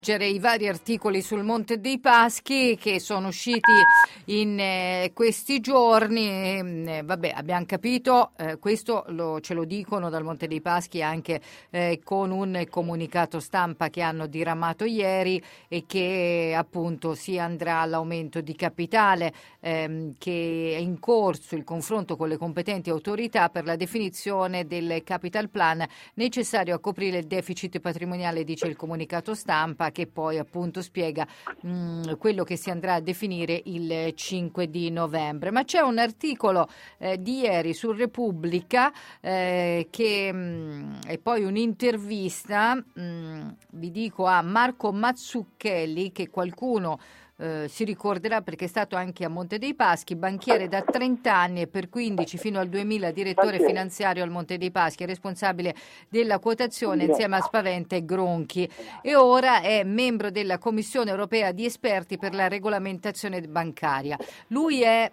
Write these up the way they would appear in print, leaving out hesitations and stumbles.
I vari articoli sul Monte dei Paschi che sono usciti in questi giorni. Abbiamo capito, questo ce lo dicono dal Monte dei Paschi anche con un comunicato stampa che hanno diramato ieri, e che appunto si andrà all'aumento di capitale, che è in corso il confronto con le competenti autorità per la definizione del capital plan necessario a coprire il deficit patrimoniale, dice il comunicato stampa, che poi appunto spiega quello che si andrà a definire il 5 di novembre. Ma c'è un articolo di ieri su Repubblica che è poi un'intervista, vi dico, a Marco Mazzucchelli, che qualcuno si ricorderà perché è stato anche a Monte dei Paschi, banchiere da 30 anni e per 15 fino al 2000 direttore finanziario al Monte dei Paschi, responsabile della quotazione insieme a Spaventa e Gronchi, e ora è membro della Commissione europea di esperti per la regolamentazione bancaria. Lui è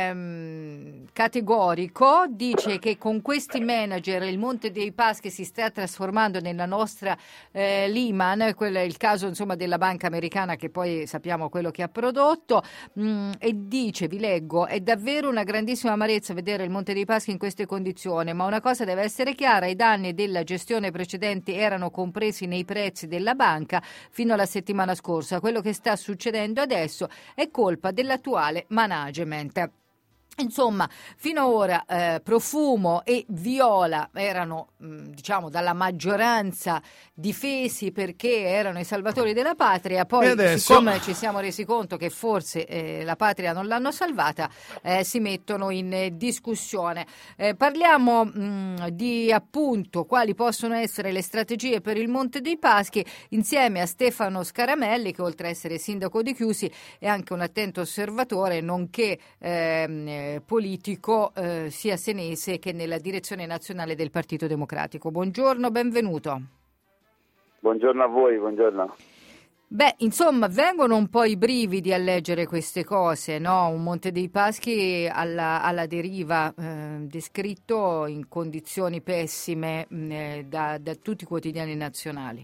categorico, dice che con questi manager il Monte dei Paschi si sta trasformando nella nostra Lehman, quello è il caso insomma della banca americana che poi sappiamo quello che ha prodotto, e dice, vi leggo: è davvero una grandissima amarezza vedere il Monte dei Paschi in queste condizioni, ma una cosa deve essere chiara: i danni della gestione precedente erano compresi nei prezzi della banca fino alla settimana scorsa. Quello che sta succedendo adesso è colpa dell'attuale management. Insomma, fino ad ora Profumo e Viola erano, diciamo, dalla maggioranza difesi perché erano i salvatori della patria, poi siccome ci siamo resi conto che forse la patria non l'hanno salvata, si mettono in discussione. Parliamo di appunto quali possono essere le strategie per il Monte dei Paschi insieme a Stefano Scaramelli, che oltre a essere sindaco di Chiusi è anche un attento osservatore, nonché politico sia senese che nella direzione nazionale del Partito Democratico. Buongiorno, benvenuto. Buongiorno a voi, buongiorno. Insomma, vengono un po' i brividi a leggere queste cose, no? Un Monte dei Paschi alla deriva, descritto in condizioni pessime da tutti i quotidiani nazionali.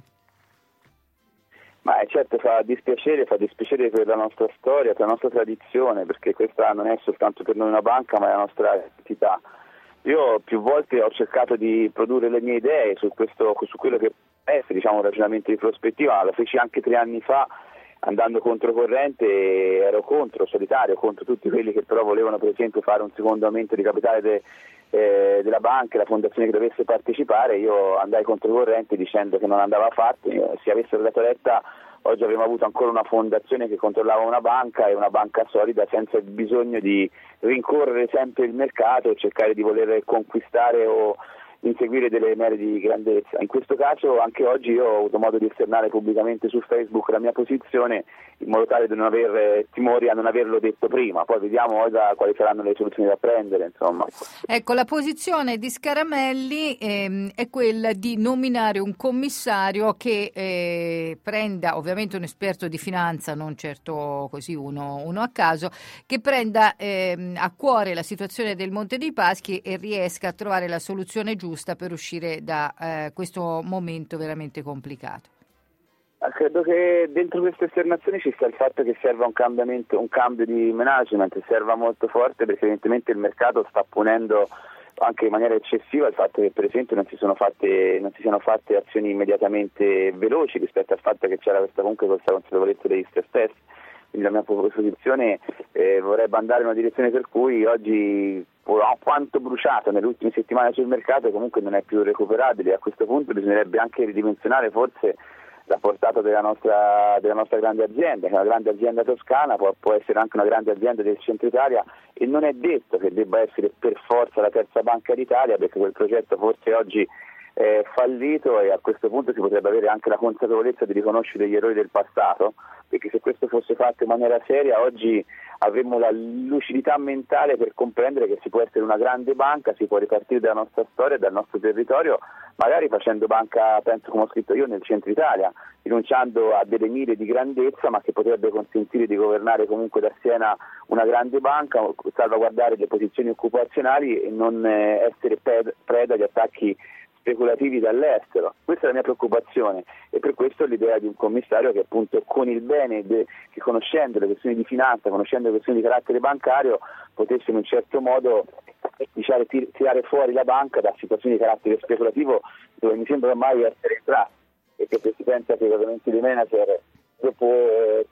Ma certo fa dispiacere per la nostra storia, per la nostra tradizione, perché questa non è soltanto per noi una banca, ma è la nostra identità. Io più volte ho cercato di produrre le mie idee su quello che è un ragionamento di prospettiva. Lo feci anche 3 anni fa, andando controcorrente, ero solitario contro tutti quelli che però volevano per esempio fare un secondo aumento di capitale della banca, la fondazione che dovesse partecipare. Io andai controcorrente dicendo che non andava fatto. Se avessero dato retta oggi avremmo avuto ancora una fondazione che controllava una banca, e una banca solida, senza il bisogno di rincorrere sempre il mercato e cercare di voler conquistare o inseguire delle mere di grandezza. In questo caso anche oggi io ho avuto modo di esternare pubblicamente su Facebook la mia posizione, in modo tale da non aver timori a non averlo detto prima. Poi vediamo ora quali saranno le soluzioni da prendere, insomma. Ecco, la posizione di Scaramelli è quella di nominare un commissario che prenda, ovviamente un esperto di finanza, non certo così uno a caso, che prenda a cuore la situazione del Monte dei Paschi e riesca a trovare la soluzione giusta per uscire da questo momento veramente complicato. Credo che dentro queste esternazioni ci sta il fatto che serva un cambio di management, serva molto forte, perché evidentemente il mercato sta punendo anche in maniera eccessiva il fatto che per esempio non si siano fatte azioni immediatamente veloci rispetto al fatto che c'era questa consapevolezza degli stress test. Quindi la mia posizione vorrebbe andare in una direzione per cui oggi quanto bruciato nelle ultime settimane sul mercato comunque non è più recuperabile. A questo punto bisognerebbe anche ridimensionare forse la portata della nostra grande azienda, che è una grande azienda toscana, può essere anche una grande azienda del centro Italia, e non è detto che debba essere per forza la terza banca d'Italia, perché quel progetto forse oggi è fallito, e a questo punto si potrebbe avere anche la consapevolezza di riconoscere gli errori del passato, perché se questo fosse fatto in maniera seria oggi avremmo la lucidità mentale per comprendere che si può essere una grande banca, si può ripartire dalla nostra storia, dal nostro territorio, magari facendo banca, penso come ho scritto io, nel centro Italia, rinunciando a delle mire di grandezza, ma che potrebbe consentire di governare comunque da Siena una grande banca, salvaguardare le posizioni occupazionali e non essere preda di attacchi speculativi dall'estero. Questa è la mia preoccupazione e per questo l'idea di un commissario che appunto con il bene, che conoscendo le questioni di finanza, conoscendo le questioni di carattere bancario, potesse in un certo modo tirare fuori la banca da situazioni di carattere speculativo dove mi sembra ormai essere entrati, e che se si pensa che i pagamenti dei manager dopo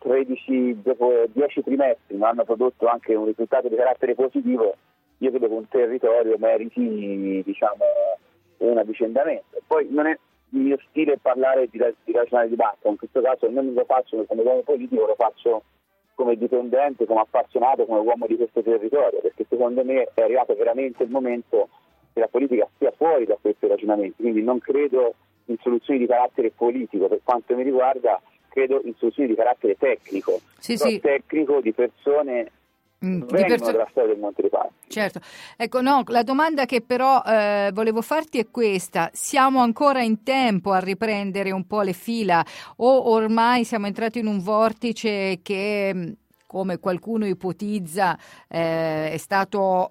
10 trimestri non hanno prodotto anche un risultato di carattere positivo, io credo che un territorio meriti un avvicendamento. Poi non è il mio stile parlare di ragionare di banca, in questo caso non lo faccio come uomo politico, lo faccio come dipendente, come appassionato, come uomo di questo territorio, perché secondo me è arrivato veramente il momento che la politica stia fuori da questi ragionamenti, quindi non credo in soluzioni di carattere politico per quanto mi riguarda, credo in soluzioni di carattere tecnico, tecnico di persone della storia del Monte dei Paschi. Certo, ecco, no, la domanda che però volevo farti è questa: siamo ancora in tempo a riprendere un po' le fila o ormai siamo entrati in un vortice che, come qualcuno ipotizza, è stato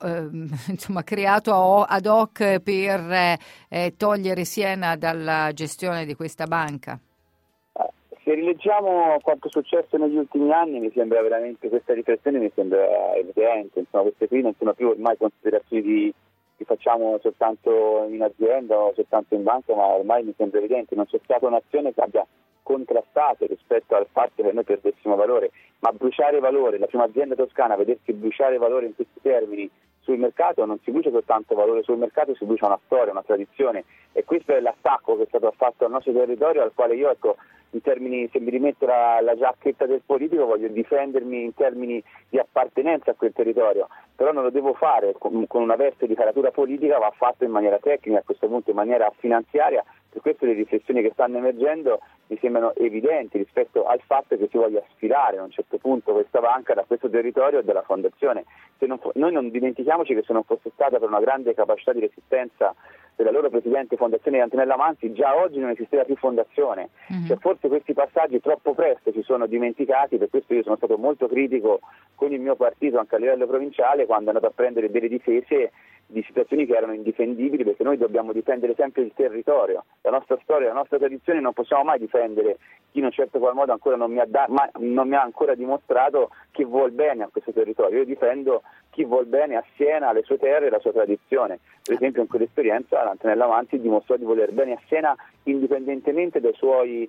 creato ad hoc per togliere Siena dalla gestione di questa banca? Se rileggiamo quanto è successo negli ultimi anni, mi sembra veramente, questa riflessione mi sembra evidente, queste qui non sono più ormai considerazioni che facciamo soltanto in azienda o soltanto in banca, ma ormai mi sembra evidente, non c'è stata un'azione che abbia contrastato rispetto al fatto che noi perdessimo valore, ma bruciare valore, la prima azienda toscana, vedersi bruciare valore in questi termini sul mercato, non si brucia soltanto valore sul mercato, si brucia una storia, una tradizione, e questo è l'attacco che è stato fatto al nostro territorio, al quale io, in termini, se mi rimetto la giacchetta del politico, voglio difendermi in termini di appartenenza a quel territorio, però non lo devo fare con una veste di caratura politica, va fatto in maniera tecnica, a questo punto in maniera finanziaria. Per questo le riflessioni che stanno emergendo mi sembrano evidenti rispetto al fatto che si voglia sfilare a un certo punto questa banca da questo territorio e dalla fondazione. Noi non dimentichiamoci che se non fosse stata per una grande capacità di resistenza della loro presidente fondazione Antonella Manzi, già oggi non esisteva più fondazione. Cioè, forse questi passaggi troppo presto si sono dimenticati, per questo io sono stato molto critico con il mio partito anche a livello provinciale quando è andato a prendere delle difese di situazioni che erano indifendibili, perché noi dobbiamo difendere sempre il territorio, la nostra storia, la nostra tradizione. Non possiamo mai difendere chi in un certo qual modo ancora non mi ha ancora dimostrato che vuol bene a questo territorio. Io difendo chi vuol bene a Siena, alle sue terre e alla sua tradizione. Per esempio in quell'esperienza Antonella Manzi dimostrò di voler bene a Siena indipendentemente dal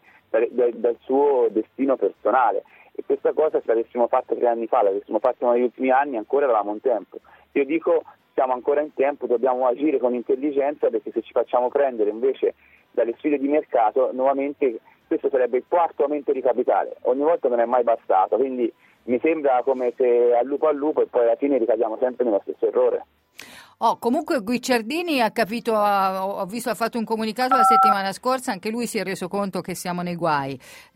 suo destino personale, e questa cosa, se l'avessimo fatta 3 anni fa, l'avessimo fatta negli ultimi anni, ancora eravamo in tempo. Io dico siamo ancora in tempo, dobbiamo agire con intelligenza, perché se ci facciamo prendere invece dalle sfide di mercato, nuovamente questo sarebbe il 4º aumento di capitale, ogni volta non è mai bastato, quindi mi sembra come se al lupo e poi alla fine ricadiamo sempre nello stesso errore. Comunque Guicciardini ha capito, ho visto, ha fatto un comunicato la settimana scorsa, anche lui si è reso conto che siamo nei guai,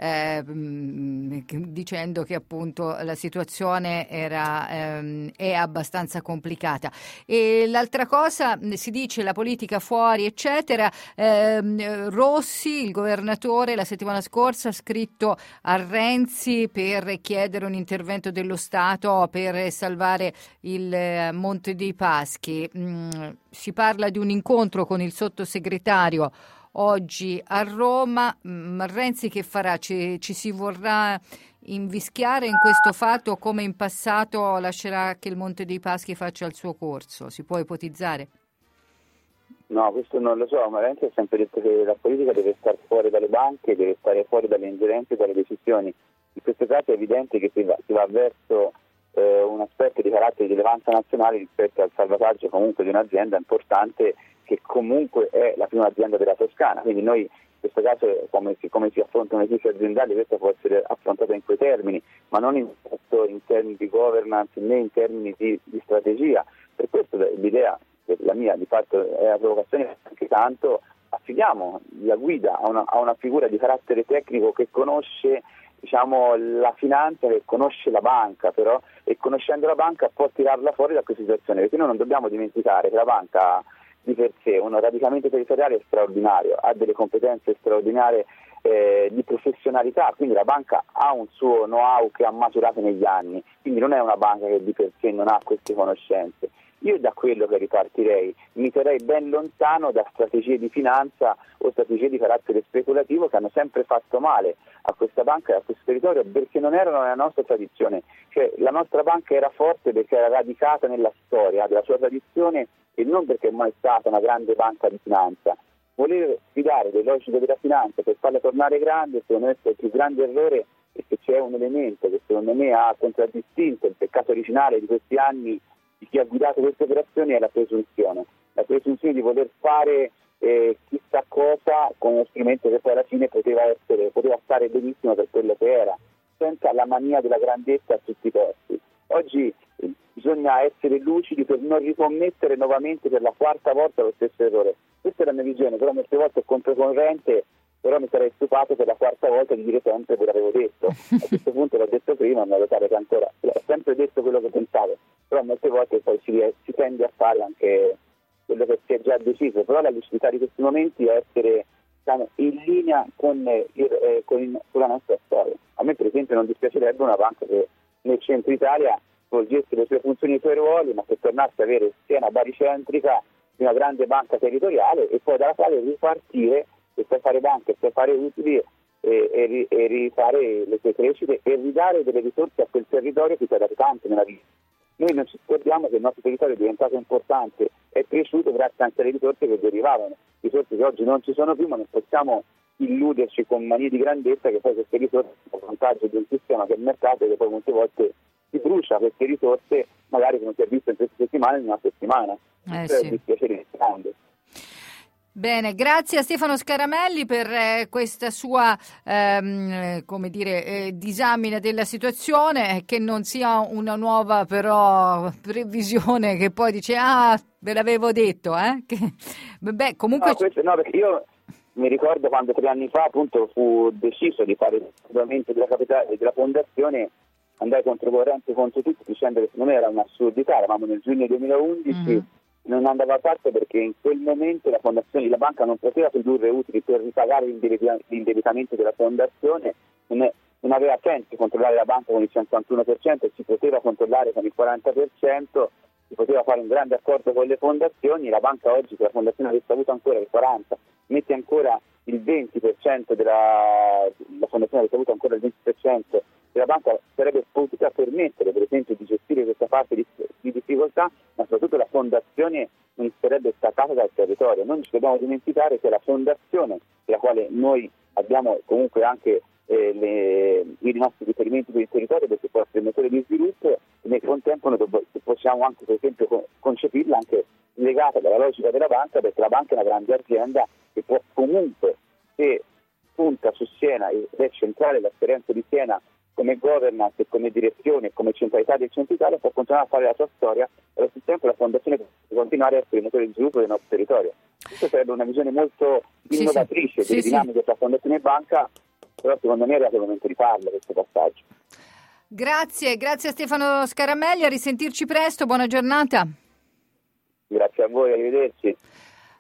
dicendo che appunto la situazione è abbastanza complicata. E l'altra cosa, si dice la politica fuori eccetera, Rossi, il governatore, la settimana scorsa ha scritto a Renzi per chiedere un intervento dello Stato per salvare il Monte dei Paschi. Si parla di un incontro con il sottosegretario oggi a Roma. Renzi che farà? Ci si vorrà invischiare in questo fatto, come in passato lascerà che il Monte dei Paschi faccia il suo corso? Si può ipotizzare? No, questo non lo so, ma Renzi ha sempre detto che la politica deve stare fuori dalle banche, deve stare fuori dalle ingerenze, dalle decisioni. In questo caso è evidente che si va verso un aspetto di carattere di rilevanza nazionale rispetto al salvataggio comunque di un'azienda importante che comunque è la prima azienda della Toscana, quindi noi in questo caso come si affrontano le crisi aziendali, questo può essere affrontato in quei termini, ma non in termini di governance né in termini di strategia. Per questo l'idea, la mia di fatto è la provocazione, anche tanto affidiamo la guida a una figura di carattere tecnico che conosce la finanza, che conosce la banca, però, e conoscendo la banca può tirarla fuori da questa situazione, perché noi non dobbiamo dimenticare che la banca di per sé, un radicamento territoriale straordinario, ha delle competenze straordinarie di professionalità, quindi la banca ha un suo know-how che ha maturato negli anni, quindi non è una banca che di per sé non ha queste conoscenze. io da quello che ripartirei, mi terrei ben lontano da strategie di finanza o strategie di carattere speculativo che hanno sempre fatto male a questa banca e a questo territorio, perché non erano nella nostra tradizione. Cioè, la nostra banca era forte perché era radicata nella storia della sua tradizione e non perché è mai stata una grande banca di finanza. Voler sfidare le logiche della finanza per farla tornare grande, secondo me è il più grande errore, perché c'è un elemento che secondo me ha contraddistinto il peccato originale di questi anni di chi ha guidato queste operazioni, è la presunzione di voler fare chissà cosa con uno strumento che poi alla fine poteva stare benissimo per quello che era, senza la mania della grandezza a tutti i costi. Oggi bisogna essere lucidi per non ricommettere nuovamente per la quarta volta lo stesso errore. Questa è la mia visione, però molte volte è controcorrente, però mi sarei stufato per la quarta volta di dire sempre che l'avevo detto. A questo punto l'ho detto prima, in modo tale che ancora ho sempre detto quello che pensavo, però molte volte poi si tende a fare anche quello che si è già deciso. Però la lucidità di questi momenti è essere in linea con la nostra storia. A me per esempio non dispiacerebbe una banca che nel centro Italia svolgesse le sue funzioni e i suoi ruoli, ma che tornasse ad avere scena baricentrica di una grande banca territoriale e poi dalla quale ripartire e poi fare banche, e poi fare utili e rifare le sue crescite e ridare delle risorse a quel territorio che ci ha dato tanto nella vita. Noi non ci scordiamo che il nostro territorio è diventato importante, è cresciuto grazie anche alle risorse che derivavano, risorse che oggi non ci sono più, ma non possiamo illuderci con manie di grandezza che poi queste risorse sono a vantaggio di un sistema che è il mercato e che poi molte volte si brucia queste risorse, magari come si è visto in queste settimane, in una settimana. Questo è un dispiacere grande. Bene, grazie a Stefano Scaramelli per questa sua disamina della situazione, che non sia una nuova però previsione che poi dice ve l'avevo detto, Beh, comunque no, perché io mi ricordo quando 3 anni fa appunto fu deciso di fare il regolamento della capitale e della fondazione, andai controcorrente contro tutti dicendo che secondo me era un'assurdità. Eravamo nel giugno 2011, non andava fatto perché in quel momento la banca non poteva produrre utili per ripagare l'indebitamento della fondazione, non aveva senso controllare la banca con il 51%, si poteva controllare con il 40%, si poteva fare un grande accordo con le fondazioni. La banca oggi, se la fondazione avesse avuto ancora il 40%, mette ancora il 20% la fondazione avesse avuto ancora il 20%, la banca sarebbe potuta permettere per esempio di gestire questa fase di difficoltà, ma soprattutto la fondazione non sarebbe staccata dal territorio. Non ci dobbiamo dimenticare che la fondazione, della quale noi abbiamo comunque anche i nostri riferimenti per il territorio, perché può essere motore di sviluppo, e nel contempo noi possiamo anche per esempio concepirla anche legata dalla logica della banca, perché la banca è una grande azienda che può comunque, se punta su Siena ed è centrale l'esperienza di Siena come governance e come direzione e come centralità del centro Italia, può continuare a fare la sua storia e allo stesso tempo la fondazione può continuare a essere il motore di sviluppo del nostro territorio. Questa sarebbe una visione molto innovatrice delle dinamiche tra fondazione e banca, però secondo me è arrivato il momento di farlo questo passaggio. Grazie a Stefano Scaramelli, a risentirci presto, buona giornata. Grazie a voi, arrivederci.